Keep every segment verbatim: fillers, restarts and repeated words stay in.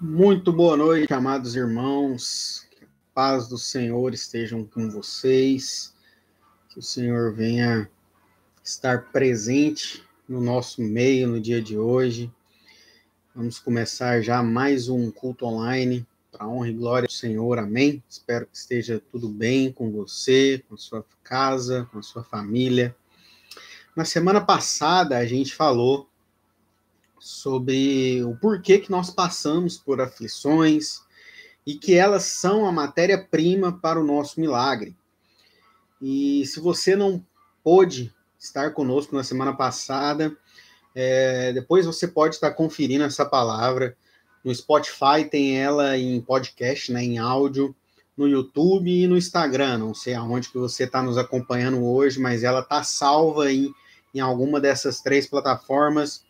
Muito boa noite, amados irmãos. Que a paz do Senhor estejam com vocês. Que o Senhor venha estar presente no nosso meio no dia de hoje. Vamos começar já mais um culto online para a honra e glória do Senhor. Amém. Espero que esteja tudo bem com você, com a sua casa, com a sua família. Na semana passada a gente falou sobre o porquê que nós passamos por aflições e que elas são a matéria-prima para o nosso milagre. E se você não pôde estar conosco na semana passada, é, depois você pode estar conferindo essa palavra. No Spotify tem ela em podcast, né, em áudio, no YouTube e no Instagram. Não sei aonde que você está nos acompanhando hoje, mas ela está salva em, em alguma dessas três plataformas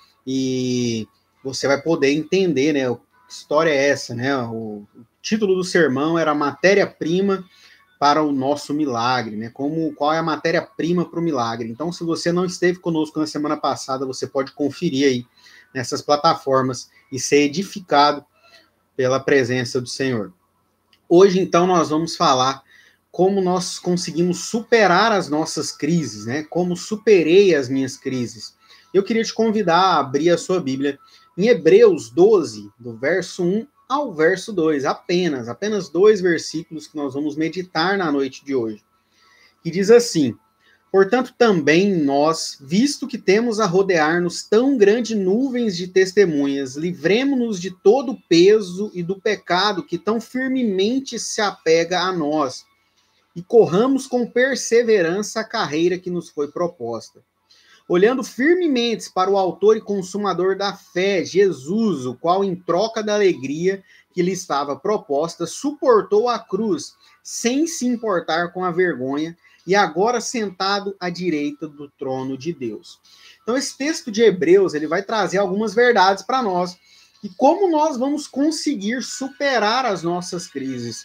e você vai poder entender, né, que história é essa, né? O, o título do sermão era Matéria-Prima para o Nosso Milagre, né? Como, qual é a matéria-prima para o milagre? Então, se você não esteve conosco na semana passada, você pode conferir aí nessas plataformas e ser edificado pela presença do Senhor. Hoje, então, nós vamos falar como nós conseguimos superar as nossas crises, né? Como superei as minhas crises. Eu queria te convidar a abrir a sua Bíblia em Hebreus doze, do verso um ao verso dois, apenas, apenas dois versículos que nós vamos meditar na noite de hoje. Que diz assim: portanto, também nós, visto que temos a rodear-nos tão grande nuvens de testemunhas, livremo-nos de todo o peso e do pecado que tão firmemente se apega a nós, e corramos com perseverança a carreira que nos foi proposta. Olhando firmemente para o autor e consumador da fé, Jesus, o qual, em troca da alegria que lhe estava proposta, suportou a cruz, sem se importar com a vergonha, e agora sentado à direita do trono de Deus. Então, esse texto de Hebreus, ele vai trazer algumas verdades para nós, e como nós vamos conseguir superar as nossas crises.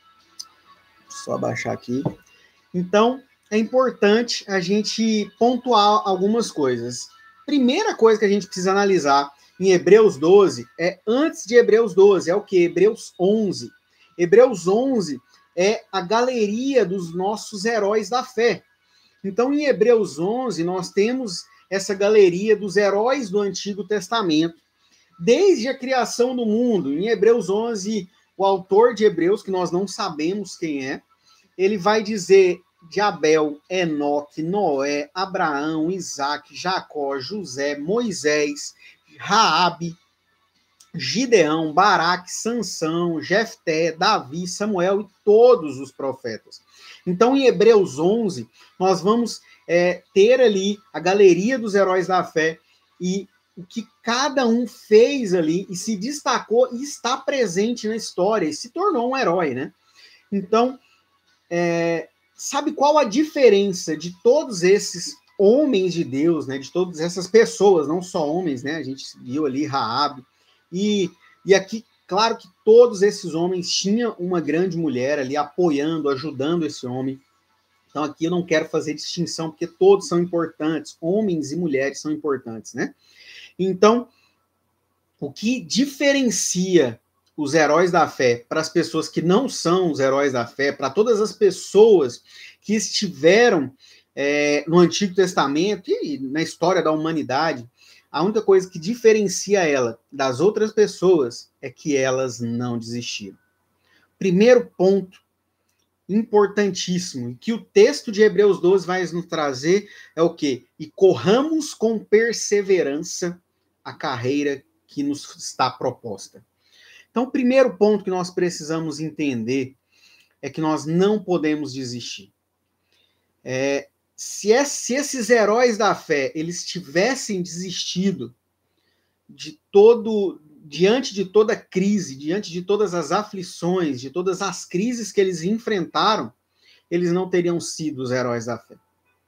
Só abaixar aqui. Então, é importante a gente pontuar algumas coisas. Primeira coisa que a gente precisa analisar em Hebreus doze é antes de Hebreus doze, é o que? Hebreus onze. Hebreus onze é a galeria dos nossos heróis da fé. Então, em Hebreus onze, nós temos essa galeria dos heróis do Antigo Testamento, desde a criação do mundo. Em Hebreus onze, o autor de Hebreus, que nós não sabemos quem é, ele vai dizer de Abel, Enoque, Noé, Abraão, Isaac, Jacó, José, Moisés, Raabe, Gideão, Baraque, Sansão, Jefté, Davi, Samuel e todos os profetas. Então, em Hebreus onze, nós vamos é, ter ali a galeria dos heróis da fé e o que cada um fez ali e se destacou e está presente na história e se tornou um herói, né? Então, É, sabe qual a diferença de todos esses homens de Deus, né? De todas essas pessoas, não só homens, né? A gente viu ali Raabe. E, e aqui, claro que todos esses homens tinham uma grande mulher ali apoiando, ajudando esse homem. Então aqui eu não quero fazer distinção, porque todos são importantes. Homens e mulheres são importantes, né? Então, o que diferencia os heróis da fé para as pessoas que não são os heróis da fé, para todas as pessoas que estiveram é, no Antigo Testamento e na história da humanidade, a única coisa que diferencia ela das outras pessoas é que elas não desistiram. Primeiro ponto importantíssimo, que o texto de Hebreus doze vai nos trazer é o quê? E corramos com perseverança a carreira que nos está proposta. Então, o primeiro ponto que nós precisamos entender é que nós não podemos desistir. É, se, é, se esses heróis da fé eles tivessem desistido de todo, diante de toda crise, diante de todas as aflições, de todas as crises que eles enfrentaram, eles não teriam sido os heróis da fé.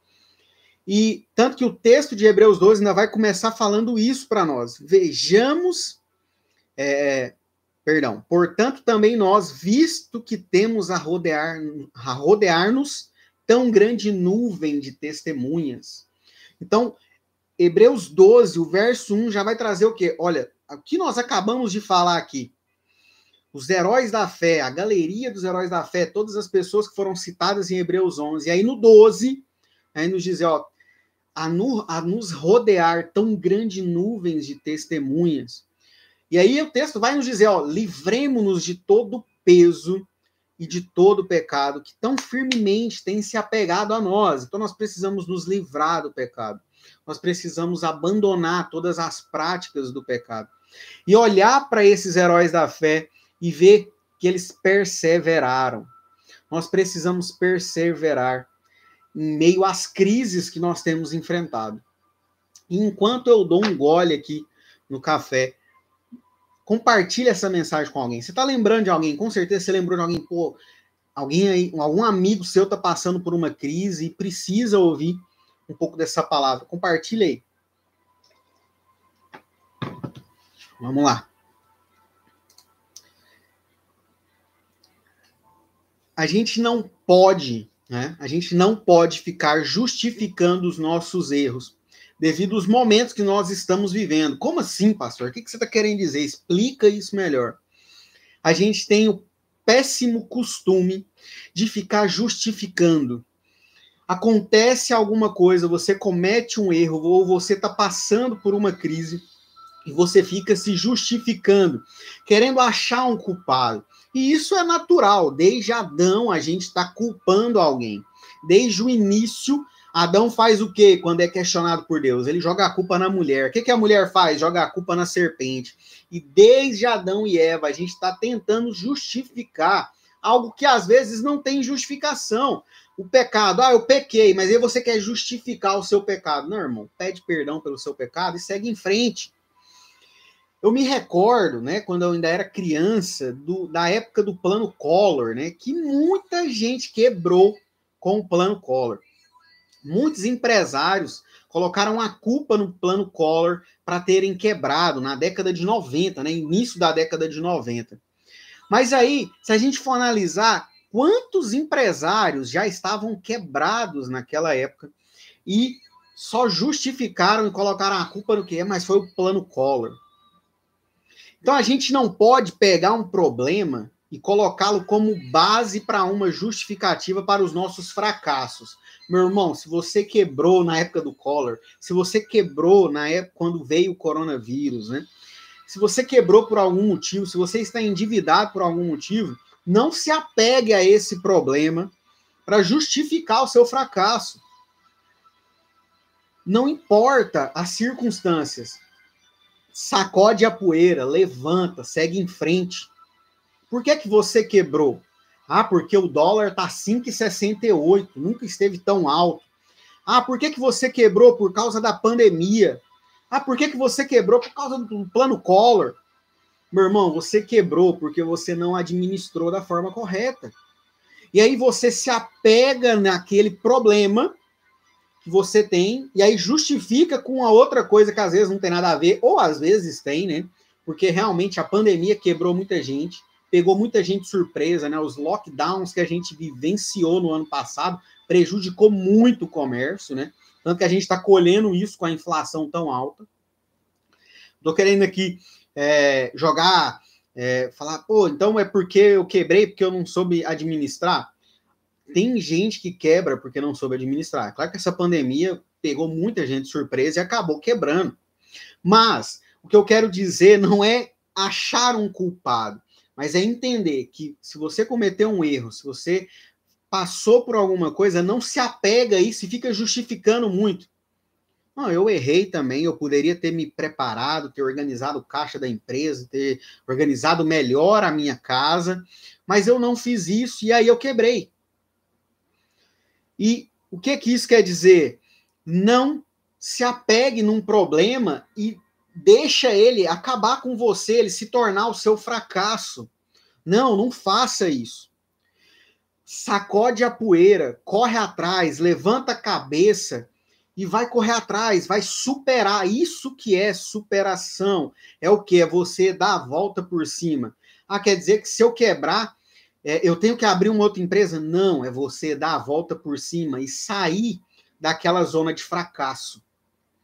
E tanto que o texto de Hebreus doze ainda vai começar falando isso para nós. Vejamos... É, Perdão. Portanto, também nós, visto que temos a rodear, a rodear-nos tão grande nuvem de testemunhas. Então, Hebreus doze, o verso um, já vai trazer o quê? Olha, o que nós acabamos de falar aqui. Os heróis da fé, a galeria dos heróis da fé, todas as pessoas que foram citadas em Hebreus onze. E aí no doze, aí nos diz, ó, a, nu, a nos rodear tão grande nuvens de testemunhas. E aí o texto vai nos dizer, ó, livremo-nos de todo peso e de todo pecado que tão firmemente tem se apegado a nós. Então nós precisamos nos livrar do pecado. Nós precisamos abandonar todas as práticas do pecado. E olhar para esses heróis da fé e ver que eles perseveraram. Nós precisamos perseverar em meio às crises que nós temos enfrentado. E enquanto eu dou um gole aqui no café, compartilhe essa mensagem com alguém. Você está lembrando de alguém? Com certeza você lembrou de alguém. Pô, alguém aí, algum amigo seu está passando por uma crise e precisa ouvir um pouco dessa palavra. Compartilhe aí. Vamos lá. A gente não pode, né? A gente não pode ficar justificando os nossos erros devido aos momentos que nós estamos vivendo. Como assim, pastor? O que você está querendo dizer? Explica isso melhor. A gente tem o péssimo costume de ficar justificando. Acontece alguma coisa, você comete um erro, ou você está passando por uma crise, e você fica se justificando, querendo achar um culpado. E isso é natural. Desde Adão, a gente está culpando alguém. Desde o início, Adão faz o quê quando é questionado por Deus? Ele joga a culpa na mulher. O que, que a mulher faz? Joga a culpa na serpente. E desde Adão e Eva, a gente está tentando justificar algo que às vezes não tem justificação. O pecado, ah, eu pequei, mas aí você quer justificar o seu pecado. Não, irmão, pede perdão pelo seu pecado e segue em frente. Eu me recordo, né, quando eu ainda era criança, do, da época do Plano Collor, né, que muita gente quebrou com o Plano Collor. Muitos empresários colocaram a culpa no Plano Collor para terem quebrado na década de noventa, né, início da década de noventa. Mas aí, se a gente for analisar, quantos empresários já estavam quebrados naquela época e só justificaram e colocaram a culpa no quê? Mas foi o Plano Collor. Então a gente não pode pegar um problema e colocá-lo como base para uma justificativa para os nossos fracassos. Meu irmão, se você quebrou na época do Collor, se você quebrou na época quando veio o coronavírus, né? Se você quebrou por algum motivo, se você está endividado por algum motivo, não se apegue a esse problema para justificar o seu fracasso. Não importa as circunstâncias. Sacode a poeira, levanta, segue em frente. Por que que você quebrou? Ah, porque o dólar está cinco reais e sessenta e oito centavos, nunca esteve tão alto. Ah, por que que você quebrou? Por causa da pandemia. Ah, por que que você quebrou? Por causa do Plano Collor. Meu irmão, você quebrou porque você não administrou da forma correta. E aí você se apega naquele problema que você tem, e aí justifica com a outra coisa que às vezes não tem nada a ver, ou às vezes tem, né? Porque realmente a pandemia quebrou muita gente, pegou muita gente surpresa, né? Os lockdowns que a gente vivenciou no ano passado prejudicou muito o comércio, né? Tanto que a gente está colhendo isso com a inflação tão alta. Estou querendo aqui é, jogar, é, falar, pô, então é porque eu quebrei, porque eu não soube administrar? Tem gente que quebra porque não soube administrar. Claro que essa pandemia pegou muita gente de surpresa e acabou quebrando. Mas o que eu quero dizer não é achar um culpado, mas é entender que se você cometeu um erro, se você passou por alguma coisa, não se apega a isso e fica justificando muito. Não, eu errei também, eu poderia ter me preparado, ter organizado o caixa da empresa, ter organizado melhor a minha casa, mas eu não fiz isso e aí eu quebrei. E o que que isso quer dizer? Não se apegue num problema e deixa ele acabar com você, ele se tornar o seu fracasso. Não, não faça isso. Sacode a poeira, corre atrás, levanta a cabeça e vai correr atrás, vai superar. Isso que é superação. É o que? É você dar a volta por cima. Ah, quer dizer que se eu quebrar, É, eu tenho que abrir uma outra empresa? Não, é você dar a volta por cima e sair daquela zona de fracasso.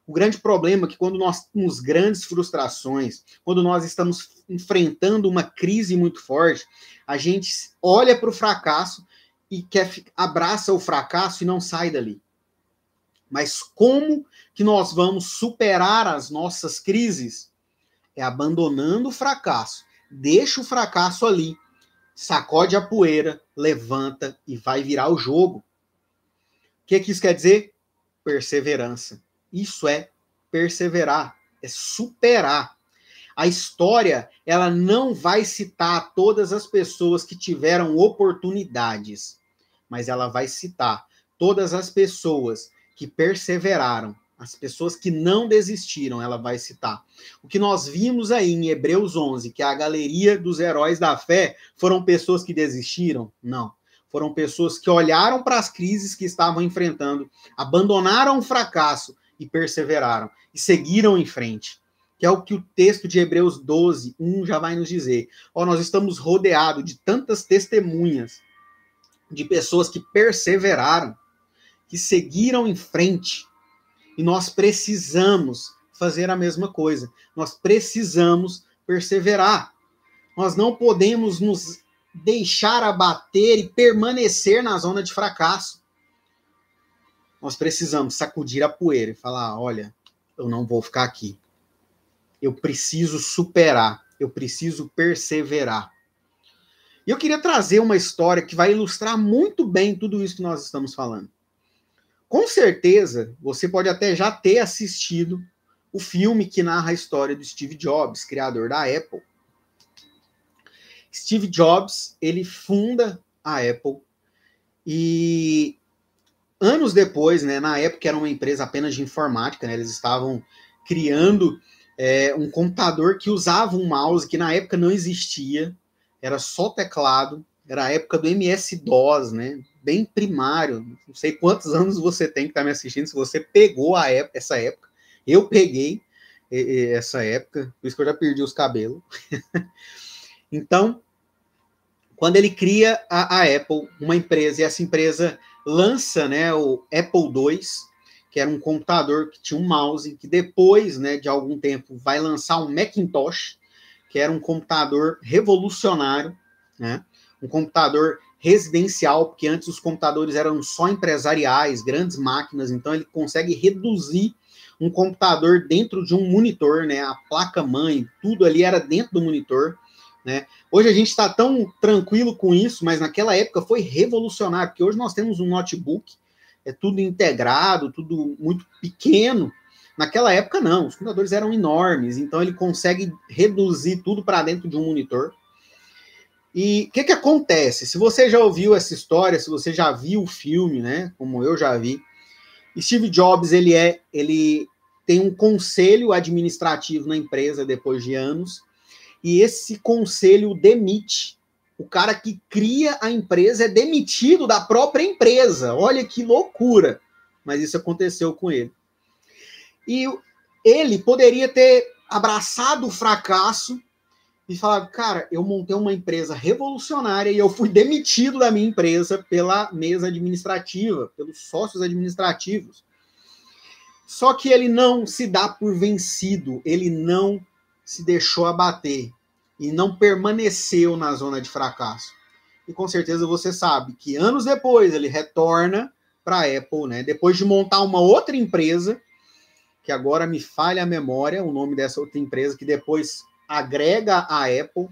O grande problema é que quando nós temos grandes frustrações, quando nós estamos enfrentando uma crise muito forte, a gente olha para o fracasso e quer, abraça o fracasso e não sai dali. Mas como que nós vamos superar as nossas crises? É abandonando o fracasso. Deixa o fracasso ali, sacode a poeira, levanta e vai virar o jogo. O que, que isso quer dizer? Perseverança. Isso é perseverar, é superar. A história, ela não vai citar todas as pessoas que tiveram oportunidades, mas ela vai citar todas as pessoas que perseveraram, as pessoas que não desistiram, ela vai citar. O que nós vimos aí em Hebreus onze, que é a galeria dos heróis da fé, foram pessoas que desistiram? Não. Foram pessoas que olharam para as crises que estavam enfrentando, abandonaram o fracasso e perseveraram, e seguiram em frente. Que é o que o texto de Hebreus doze, um já vai nos dizer. Ó, nós estamos rodeados de tantas testemunhas de pessoas que perseveraram, que seguiram em frente. E nós precisamos fazer a mesma coisa. Nós precisamos perseverar. Nós não podemos nos deixar abater e permanecer na zona de fracasso. Nós precisamos sacudir a poeira e falar, olha, eu não vou ficar aqui. Eu preciso superar. Eu preciso perseverar. E eu queria trazer uma história que vai ilustrar muito bem tudo isso que nós estamos falando. Com certeza, você pode até já ter assistido o filme que narra a história do Steve Jobs, criador da Apple. Steve Jobs, ele funda a Apple e anos depois, né, na época era uma empresa apenas de informática, né, eles estavam criando é, um computador que usava um mouse que na época não existia, era só teclado, era a época do M S DOS, né, bem primário, não sei quantos anos você tem que estar me assistindo, se você pegou a época, essa época, eu peguei essa época, por isso que eu já perdi os cabelos. Então, quando ele cria a, a Apple, uma empresa, e essa empresa lança, né, o Apple dois, que era um computador que tinha um mouse, que depois, né, de algum tempo, vai lançar um Macintosh, que era um computador revolucionário, né, um computador residencial, porque antes os computadores eram só empresariais, grandes máquinas, então ele consegue reduzir um computador dentro de um monitor, né, a placa-mãe, tudo ali era dentro do monitor, né. Hoje a gente está tão tranquilo com isso, mas naquela época foi revolucionário, porque hoje nós temos um notebook, é tudo integrado, tudo muito pequeno. Naquela época não, os computadores eram enormes, então ele consegue reduzir tudo para dentro de um monitor. E o que, que acontece? Se você já ouviu essa história, se você já viu o filme, né, como eu já vi, Steve Jobs, ele, é, ele tem um conselho administrativo na empresa depois de anos, e esse conselho demite. O cara que cria a empresa é demitido da própria empresa. Olha que loucura! Mas isso aconteceu com ele. E ele poderia ter abraçado o fracasso e falado, cara, eu montei uma empresa revolucionária e eu fui demitido da minha empresa pela mesa administrativa, pelos sócios administrativos. Só que ele não se dá por vencido, ele não se deixou abater e não permaneceu na zona de fracasso. E com certeza você sabe que anos depois ele retorna para a Apple, né? Depois de montar uma outra empresa, que agora me falha a memória, o nome dessa outra empresa, que depois agrega a Apple,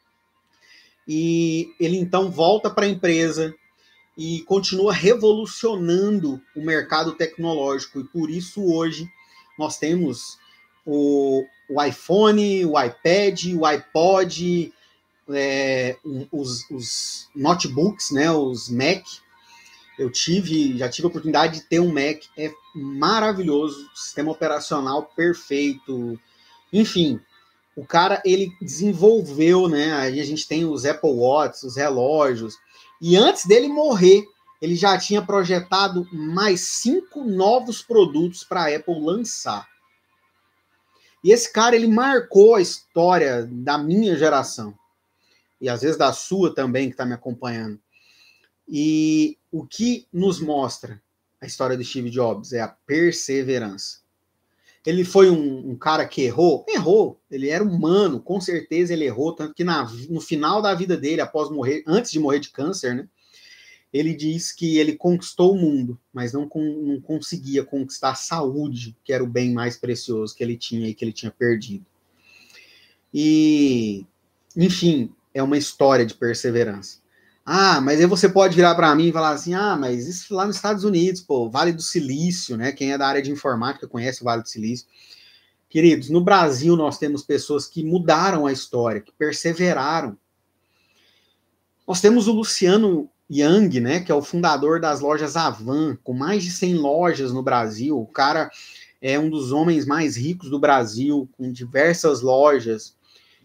e ele então volta para a empresa e continua revolucionando o mercado tecnológico, e por isso hoje nós temos o, o iPhone, o iPad, o iPod, é, os, os notebooks, né, os Mac. Eu tive, já tive a oportunidade de ter um Mac, é maravilhoso, sistema operacional perfeito, enfim, o cara, ele desenvolveu, né, aí a gente tem os Apple Watch, os relógios, e antes dele morrer, ele já tinha projetado mais cinco novos produtos para a Apple lançar. E esse cara, ele marcou a história da minha geração, e às vezes da sua também, que está me acompanhando. E o que nos mostra a história de Steve Jobs é a perseverança. Ele foi um, um cara que errou? Errou. Ele era humano, com certeza ele errou, tanto que na, no final da vida dele, após morrer, antes de morrer de câncer, né, ele diz que ele conquistou o mundo, mas não, não conseguia conquistar a saúde, que era o bem mais precioso que ele tinha e que ele tinha perdido. E, enfim, é uma história de perseverança. Ah, mas aí você pode virar para mim e falar assim, ah, mas isso lá nos Estados Unidos, pô, Vale do Silício, né? Quem é da área de informática conhece o Vale do Silício. Queridos, no Brasil nós temos pessoas que mudaram a história, que perseveraram. Nós temos o Luciano Hang, né, que é o fundador das lojas Avan, com mais de cem lojas no Brasil. O cara é um dos homens mais ricos do Brasil, com diversas lojas.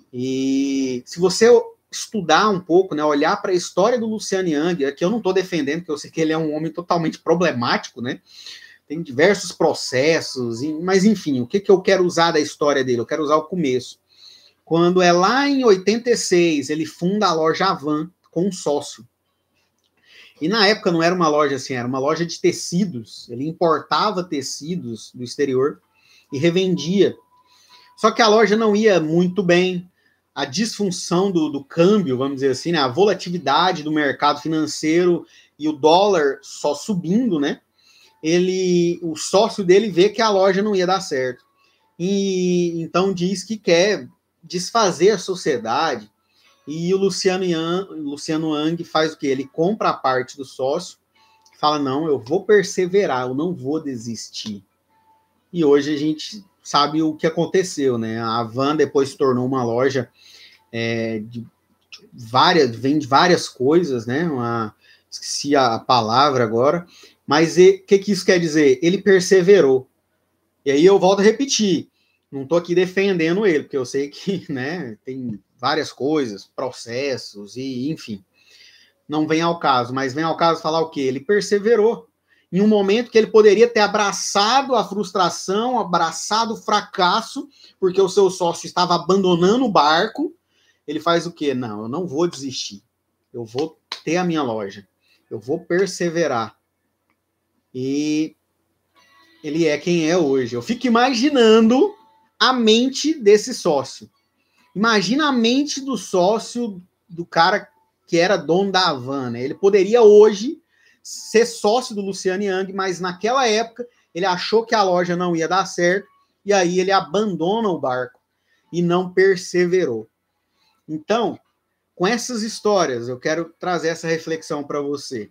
E se você estudar um pouco, né, olhar para a história do Luciano Hang, aqui eu não estou defendendo, porque eu sei que ele é um homem totalmente problemático, né? Tem diversos processos, mas enfim, o que, que eu quero usar da história dele? Eu quero usar o começo. Quando é lá em oitenta e seis, ele funda a loja Avan com um sócio. E na época não era uma loja assim, era uma loja de tecidos. Ele importava tecidos do exterior e revendia. Só que a loja não ia muito bem. A disfunção do, do câmbio, vamos dizer assim, né? A volatilidade do mercado financeiro e o dólar só subindo, né? Ele, o sócio dele vê que a loja não ia dar certo. E então diz que quer desfazer a sociedade. E o Luciano Hang, Luciano Hang faz o quê? Ele compra a parte do sócio, fala, não, eu vou perseverar, eu não vou desistir. E hoje a gente sabe o que aconteceu, né? A Avan depois se tornou uma loja é, de várias, vende várias coisas, né? Uma, esqueci a palavra agora, mas o que, que isso quer dizer? Ele perseverou. E aí eu volto a repetir, não estou aqui defendendo ele, porque eu sei que, né, tem várias coisas, processos, e enfim, não vem ao caso, mas vem ao caso falar o quê? Ele perseverou. Em um momento que ele poderia ter abraçado a frustração, abraçado o fracasso, porque o seu sócio estava abandonando o barco, ele faz o quê? Não, eu não vou desistir. Eu vou ter a minha loja. Eu vou perseverar. E ele é quem é hoje. Eu fico imaginando a mente desse sócio. Imagina a mente do sócio, do cara que era dono da Avan, né? Ele poderia hoje ser sócio do Luciano Hang, mas naquela época ele achou que a loja não ia dar certo e aí ele abandona o barco e não perseverou. Então, com essas histórias, eu quero trazer essa reflexão para você.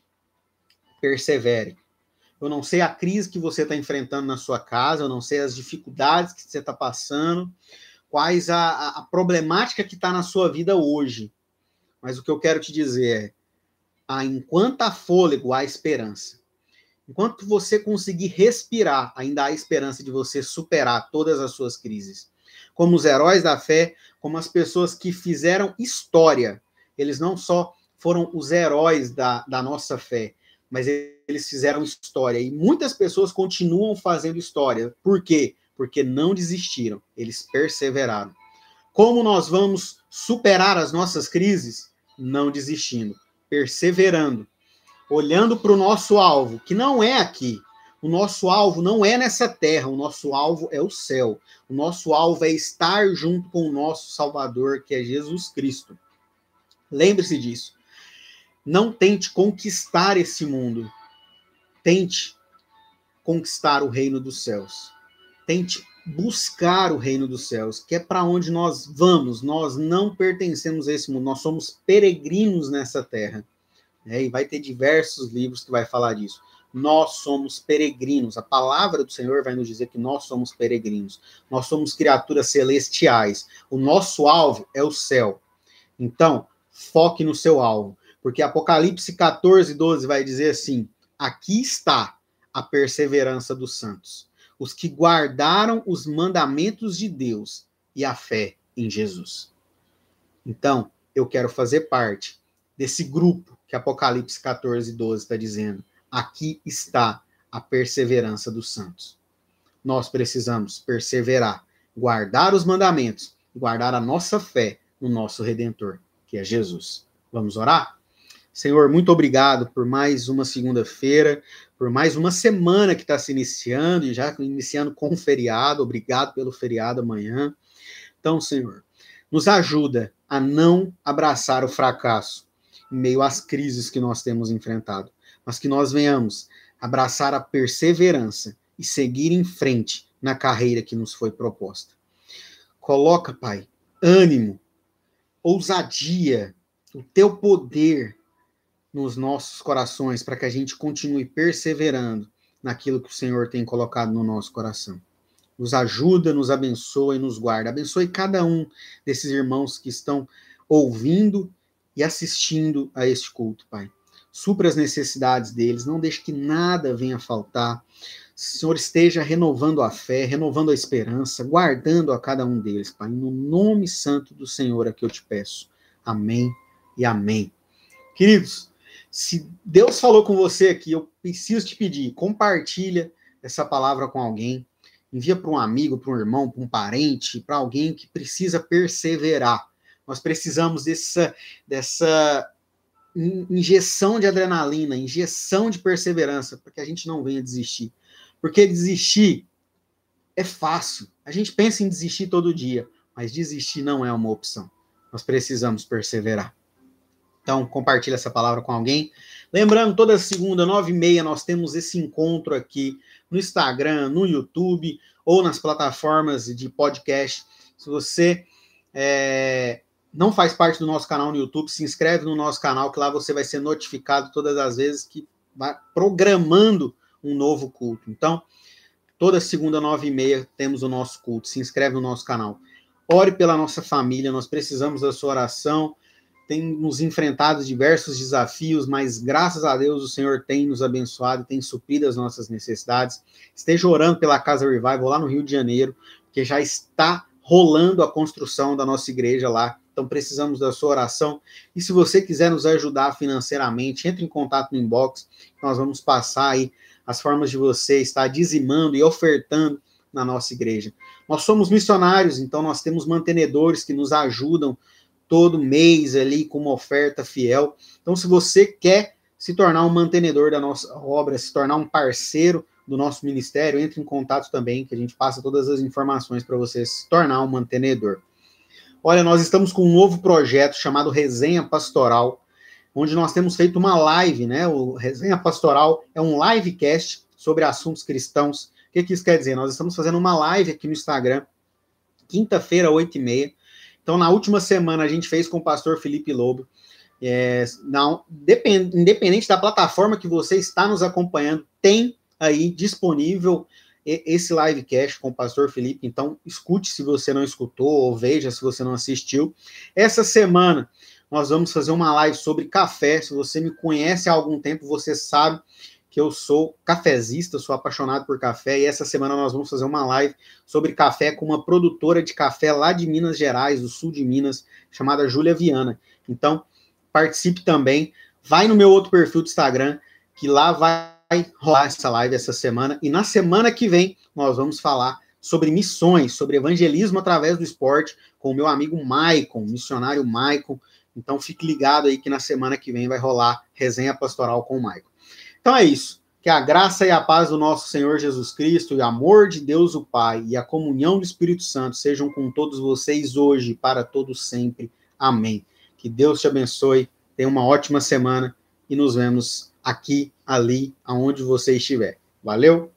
Persevere. Eu não sei a crise que você está enfrentando na sua casa, eu não sei as dificuldades que você está passando, quais a, a problemática que está na sua vida hoje. Mas o que eu quero te dizer é, ah, enquanto há fôlego, há esperança. Enquanto você conseguir respirar, ainda há esperança de você superar todas as suas crises. Como os heróis da fé, como as pessoas que fizeram história. Eles não só foram os heróis da, da nossa fé, mas eles fizeram história. E muitas pessoas continuam fazendo história. Por quê? Porque não desistiram. Eles perseveraram. Como nós vamos superar as nossas crises? Não desistindo. Perseverando, olhando para o nosso alvo, que não é aqui. O nosso alvo não é nessa terra, o nosso alvo é o céu. O nosso alvo é estar junto com o nosso Salvador, que é Jesus Cristo. Lembre-se disso. Não tente conquistar esse mundo. Tente conquistar o reino dos céus. Tente buscar o reino dos céus, que é para onde nós vamos. Nós não pertencemos a esse mundo, nós somos peregrinos nessa terra. É, e vai ter diversos livros que vai falar disso. Nós somos peregrinos. A palavra do Senhor vai nos dizer que nós somos peregrinos. Nós somos criaturas celestiais. O nosso alvo é o céu. Então, foque no seu alvo. Porque Apocalipse catorze, doze vai dizer assim, aqui está a perseverança dos santos. Os que guardaram os mandamentos de Deus e a fé em Jesus. Então, eu quero fazer parte desse grupo que Apocalipse catorze, doze está dizendo. Aqui está a perseverança dos santos. Nós precisamos perseverar, guardar os mandamentos, guardar a nossa fé no nosso Redentor, que é Jesus. Vamos orar? Senhor, muito obrigado por mais uma segunda-feira, por mais uma semana que está se iniciando, e já iniciando com o feriado. Obrigado pelo feriado amanhã. Então, Senhor, nos ajuda a não abraçar o fracasso em meio às crises que nós temos enfrentado, mas que nós venhamos abraçar a perseverança e seguir em frente na carreira que nos foi proposta. Coloca, Pai, ânimo, ousadia, o teu poder nos nossos corações para que a gente continue perseverando naquilo que o Senhor tem colocado no nosso coração. Nos ajuda, nos abençoa e nos guarda. Abençoe cada um desses irmãos que estão ouvindo e assistindo a este culto, Pai. Supra as necessidades deles, não deixe que nada venha a faltar. O Senhor esteja renovando a fé, renovando a esperança, guardando a cada um deles, Pai. No nome santo do Senhor é que eu te peço. Amém e amém. Queridos, se Deus falou com você aqui, eu preciso te pedir, compartilha essa palavra com alguém. Envia para um amigo, para um irmão, para um parente, para alguém que precisa perseverar. Nós precisamos dessa, dessa injeção de adrenalina, injeção de perseverança, para que a gente não venha desistir. Porque desistir é fácil. A gente pensa em desistir todo dia, mas desistir não é uma opção. Nós precisamos perseverar. Então, compartilha essa palavra com alguém. Lembrando, toda segunda, nove e meia, nós temos esse encontro aqui no Instagram, no YouTube ou nas plataformas de podcast. Se você é, não faz parte do nosso canal no YouTube, se inscreve no nosso canal, que lá você vai ser notificado todas as vezes que vai programando um novo culto. Então, toda segunda, nove e meia, temos o nosso culto. Se inscreve no nosso canal. Ore pela nossa família, nós precisamos da sua oração. Tem nos enfrentado diversos desafios, mas graças a Deus o Senhor tem nos abençoado, tem suprido as nossas necessidades. Esteja orando pela Casa Revival lá no Rio de Janeiro, porque já está rolando a construção da nossa igreja lá. Então precisamos da sua oração. E se você quiser nos ajudar financeiramente, entre em contato no inbox. Nós vamos passar aí as formas de você estar dizimando e ofertando na nossa igreja. Nós somos missionários, então nós temos mantenedores que nos ajudam todo mês ali com uma oferta fiel. Então, se você quer se tornar um mantenedor da nossa obra, se tornar um parceiro do nosso ministério, entre em contato também, que a gente passa todas as informações para você se tornar um mantenedor. Olha, nós estamos com um novo projeto chamado Resenha Pastoral, onde nós temos feito uma live, né? O Resenha Pastoral é um livecast sobre assuntos cristãos. O que, que isso quer dizer? Nós estamos fazendo uma live aqui no Instagram, quinta-feira, oito e meia. Então, na última semana, a gente fez com o pastor Felipe Lobo. É, não, depend, independente da plataforma que você está nos acompanhando, tem aí disponível esse livecast com o pastor Felipe. Então, escute se você não escutou, ou veja se você não assistiu. Essa semana, nós vamos fazer uma live sobre café. Se você me conhece há algum tempo, você sabe que eu sou cafezista, sou apaixonado por café, e essa semana nós vamos fazer uma live sobre café com uma produtora de café lá de Minas Gerais, do sul de Minas, chamada Júlia Viana. Então, participe também, vai no meu outro perfil do Instagram, que lá vai rolar essa live essa semana, e na semana que vem nós vamos falar sobre missões, sobre evangelismo através do esporte, com o meu amigo Maicon, missionário Maicon. Então, fique ligado aí que na semana que vem vai rolar Resenha Pastoral com o Maicon. Então é isso, que a graça e a paz do nosso Senhor Jesus Cristo e o amor de Deus o Pai e a comunhão do Espírito Santo sejam com todos vocês hoje e para todos sempre. Amém. Que Deus te abençoe, tenha uma ótima semana e nos vemos aqui, ali, aonde você estiver. Valeu!